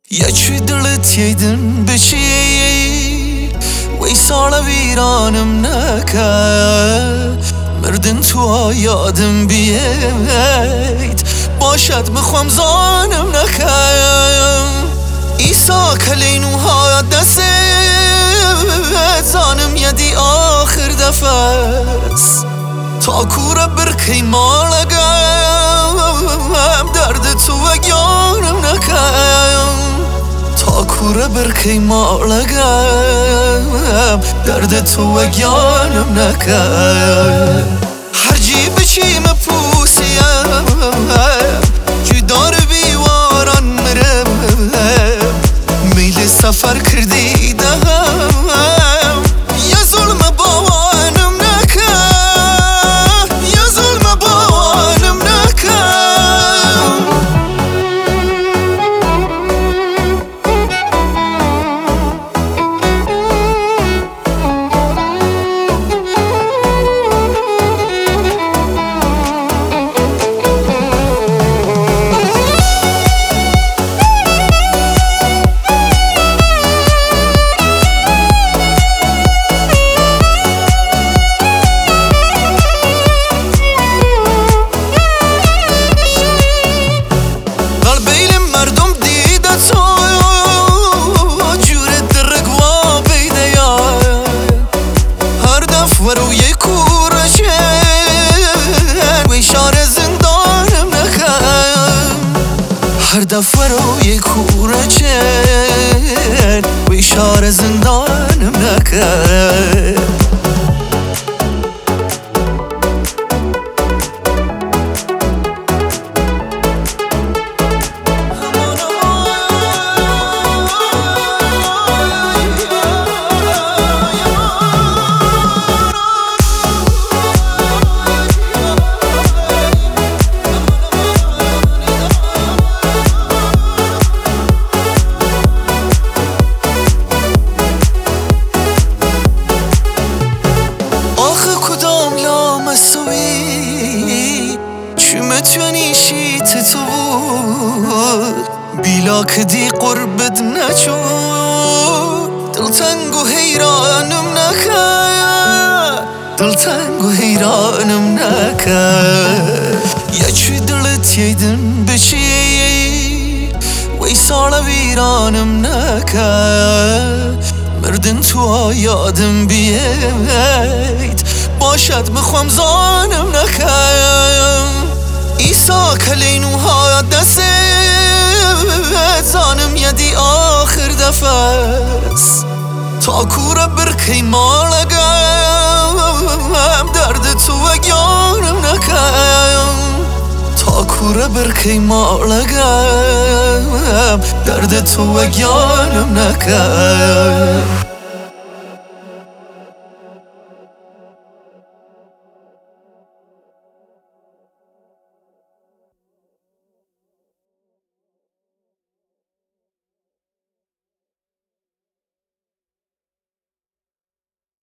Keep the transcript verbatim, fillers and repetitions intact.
یکی دلت ییدن بچی وی سال ویرانم نکرد مردن تو یادم بیاید باشد مخوام زانم نکرد ایسا کلینو ها دست زانم یدی آخر دفس تا کور برکی مالگم درد تو وگیانم نکرد تا کور برکی مالگم درد تو وگیانم نکرد هر جی بچی مپوسیم جدار بیواران مرم میل سفر کردی دهم یا ظلم باوانم نکرد یا ظلم باوانم نکرد وروی کورشن وی شار زندانم نکرد هر دفعه روی کورشن وی شار زندانم نکرد چی متونی شیت تو بود بیلا کدی قربت نچود دلتنگ و حیرانم نکرد دلتنگ و حیرانم نکرد یکی دلت ییدن بچی وی سال ویرانم نکرد مردن تو یادم بیاید باشد مخوام زانم نکرد ایسا کلینو ها دست زانم یدی آخر دفس تا کور برکی مالگم درد تو وگیانم نکرد تا کور برکی مالگم درد تو وگیانم نکرد